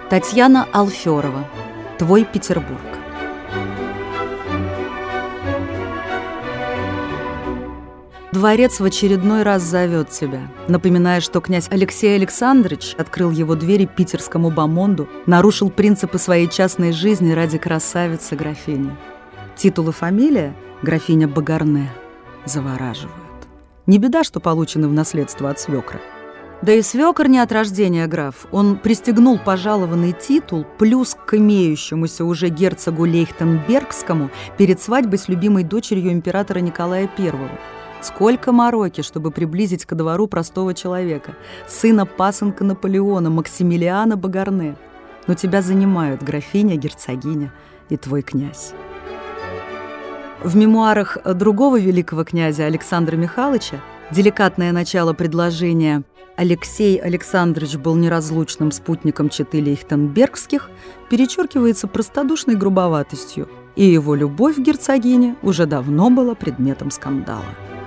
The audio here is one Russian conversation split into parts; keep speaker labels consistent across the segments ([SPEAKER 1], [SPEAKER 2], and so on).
[SPEAKER 1] Татьяна Алферова. «Твой Петербург». Дворец в очередной раз зовет тебя, напоминая, что князь Алексей Александрович открыл его двери питерскому бомонду, нарушил принципы своей частной жизни ради красавицы-графини. Титул и фамилия графиня Багарне завораживают. Не беда, что получены в наследство от свекра. Да и свекр не от рождения граф. Он пристегнул пожалованный титул плюс к имеющемуся уже герцогу Лейхтенбергскому перед свадьбой с любимой дочерью императора Николая I. Сколько мороки, чтобы приблизить ко двору простого человека, сына пасынка Наполеона, Максимилиана Багарне. Но тебя занимают графиня, герцогиня и твой князь. В мемуарах другого великого князя Александра Михайловича деликатное начало предложения «Алексей Александрович был неразлучным спутником четы Лейхтенбергских» перечеркивается простодушной грубоватостью, и его любовь к герцогине уже давно была предметом скандала.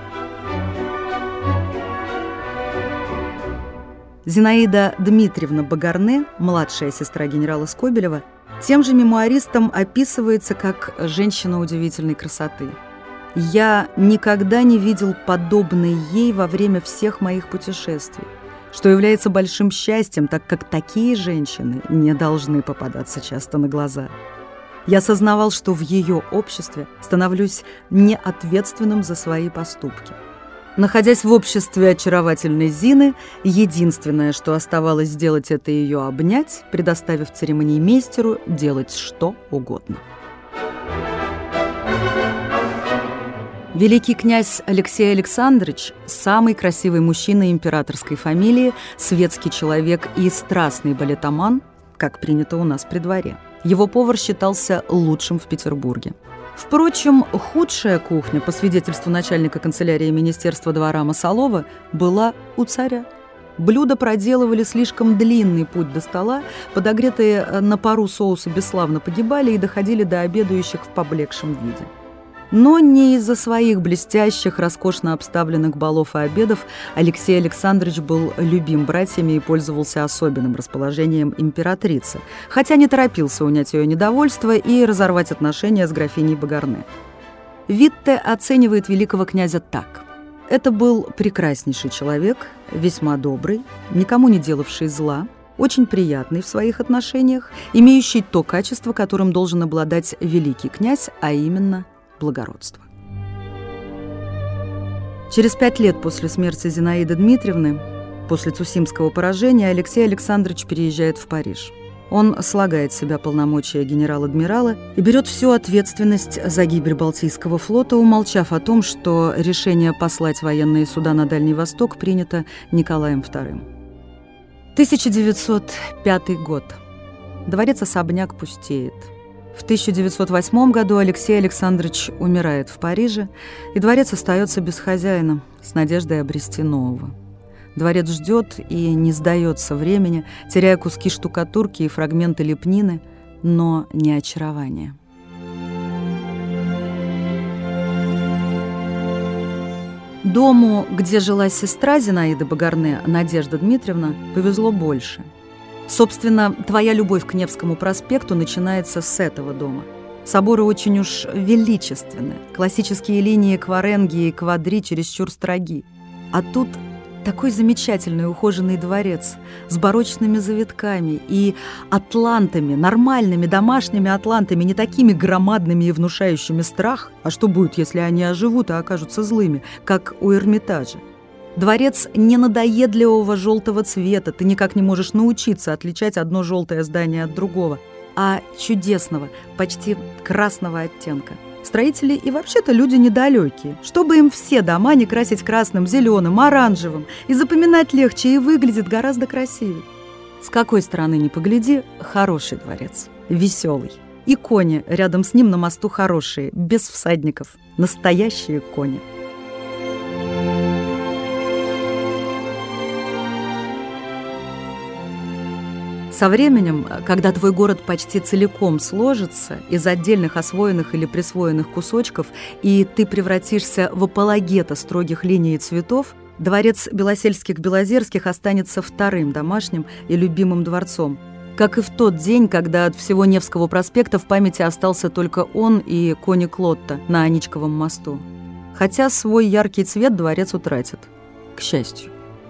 [SPEAKER 1] Зинаида Дмитриевна Багарне, младшая сестра генерала Скобелева, тем же мемуаристом описывается как женщина удивительной красоты. «Я никогда не видел подобной ей во время всех моих путешествий, что является большим счастьем, так как такие женщины не должны попадаться часто на глаза. Я сознавал, что в ее обществе становлюсь неответственным за свои поступки. Находясь в обществе очаровательной Зины, единственное, что оставалось сделать, это ее обнять, предоставив церемониймейстеру делать что угодно». Великий князь Алексей Александрович – самый красивый мужчина императорской фамилии, светский человек и страстный балетоман, как принято у нас при дворе. Его повар считался лучшим в Петербурге. Впрочем, худшая кухня, по свидетельству начальника канцелярии Министерства двора Масолова, была у царя. Блюда проделывали слишком длинный путь до стола, подогретые на пару соусы бесславно погибали и доходили до обедающих в поблекшем виде. Но не из-за своих блестящих, роскошно обставленных балов и обедов Алексей Александрович был любим братьями и пользовался особенным расположением императрицы, хотя не торопился унять ее недовольство и разорвать отношения с графиней Багарне. Витте оценивает великого князя так. Это был прекраснейший человек, весьма добрый, никому не делавший зла, очень приятный в своих отношениях, имеющий то качество, которым должен обладать великий князь, а именно благородство. Через 5 лет после смерти Зинаиды Дмитриевны, после Цусимского поражения, Алексей Александрович переезжает в Париж. Он слагает с себя полномочия генерал-адмирала и берет всю ответственность за гибель Балтийского флота, умолчав о том, что решение послать военные суда на Дальний Восток принято Николаем II. 1905 год. Дворец-особняк пустеет. В 1908 году Алексей Александрович умирает в Париже, и дворец остается без хозяина, с надеждой обрести нового. Дворец ждет и не сдается времени, теряя куски штукатурки и фрагменты лепнины, но не очарование. Дому, где жила сестра Зинаиды Багарне, Надежда Дмитриевна, повезло больше. Собственно, твоя любовь к Невскому проспекту начинается с этого дома. Соборы очень уж величественны, классические линии кваренги и квадри чересчур строги. А тут такой замечательный ухоженный дворец с барочными завитками и атлантами, нормальными домашними атлантами, не такими громадными и внушающими страх, а что будет, если они оживут и окажутся злыми, как у Эрмитажа. Дворец ненадоедливого желтого цвета, ты никак не можешь научиться отличать одно желтое здание от другого, а чудесного, почти красного оттенка. Строители и вообще-то люди недалекие. Чтобы им все дома не красить красным, зеленым, оранжевым, и запоминать легче, и выглядит гораздо красивее. С какой стороны ни погляди, хороший дворец, веселый. И кони рядом с ним на мосту хорошие, без всадников, настоящие кони. Со временем, когда твой город почти целиком сложится из отдельных освоенных или присвоенных кусочков, и ты превратишься в апологета строгих линий и цветов, дворец Белосельских-Белозерских останется вторым домашним и любимым дворцом. Как и в тот день, когда от всего Невского проспекта в памяти остался только он и кони Клотта на Аничковом мосту. Хотя свой яркий цвет дворец утратит, к счастью.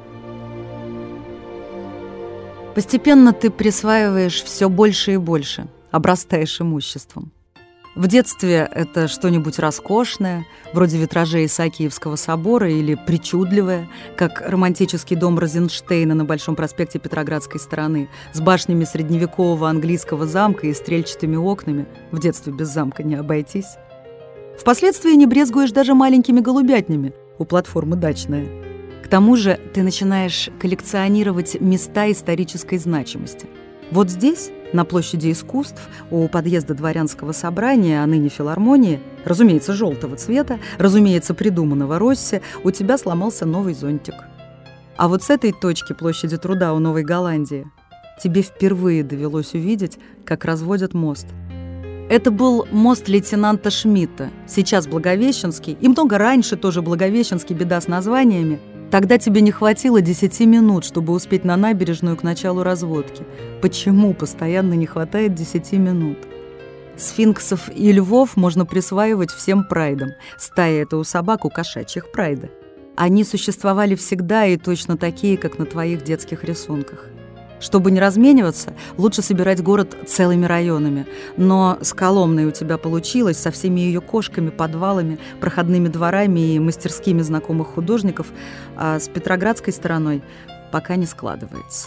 [SPEAKER 1] Постепенно ты присваиваешь все больше и больше, обрастаешь имуществом. В детстве это что-нибудь роскошное, вроде витражей Исаакиевского собора, или причудливое, как романтический дом Розенштейна на Большом проспекте Петроградской стороны, с башнями средневекового английского замка и стрельчатыми окнами. В детстве без замка не обойтись. Впоследствии не брезгуешь даже маленькими голубятнями у платформы «Дачная». К тому же ты начинаешь коллекционировать места исторической значимости. Вот здесь, на площади искусств, у подъезда дворянского собрания, а ныне филармонии, разумеется, желтого цвета, разумеется, придуманного Росси, у тебя сломался новый зонтик. А вот с этой точки площади Труда у Новой Голландии тебе впервые довелось увидеть, как разводят мост. Это был мост лейтенанта Шмидта, сейчас Благовещенский, и много раньше тоже Благовещенский, беда с названиями. Тогда тебе не хватило 10 минут, чтобы успеть на набережную к началу разводки. Почему постоянно не хватает 10 минут? Сфинксов и львов можно присваивать всем прайдам. Стая – это у собак, у кошачьих прайда. Они существовали всегда и точно такие, как на твоих детских рисунках. Чтобы не размениваться, лучше собирать город целыми районами. Но с Коломной у тебя получилось, со всеми ее кошками, подвалами, проходными дворами и мастерскими знакомых художников, а с Петроградской стороной пока не складывается.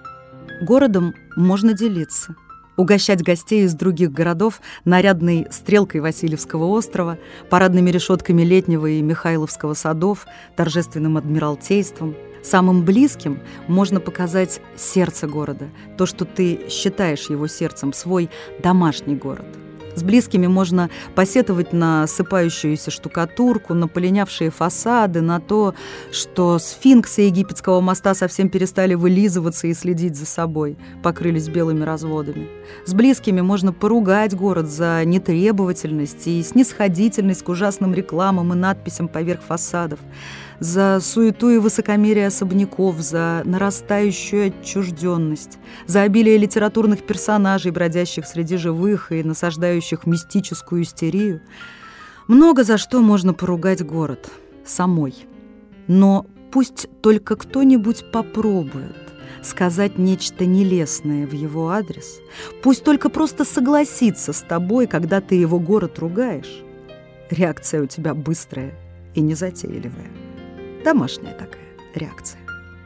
[SPEAKER 1] Городом можно делиться. Угощать гостей из других городов нарядной стрелкой Васильевского острова, парадными решетками Летнего и Михайловского садов, торжественным адмиралтейством. Самым близким можно показать сердце города, то, что ты считаешь его сердцем, свой домашний город. С близкими можно посетовать на осыпающуюся штукатурку, на полинявшие фасады, на то, что сфинксы египетского моста совсем перестали вылизываться и следить за собой, покрылись белыми разводами. С близкими можно поругать город за нетребовательность и снисходительность к ужасным рекламам и надписям поверх фасадов, за суету и высокомерие особняков, за нарастающую отчужденность, за обилие литературных персонажей, бродящих среди живых и насаждающих мистическую истерию. Много за что можно поругать город самой. Но пусть только кто-нибудь попробует сказать нечто нелестное в его адрес, пусть только просто согласится с тобой, когда ты его город ругаешь. Реакция у тебя быстрая и незатейливая. Домашняя такая реакция.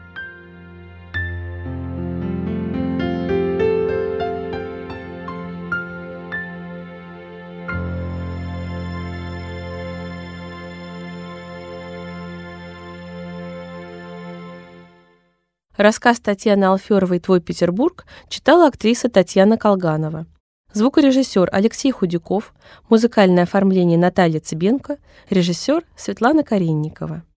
[SPEAKER 2] Рассказ Татьяны Алферовой «Твой Петербург» читала актриса Татьяна Колганова. Звукорежиссер Алексей Худяков, музыкальное оформление Наталья Цыбенко, режиссер Светлана Каренникова.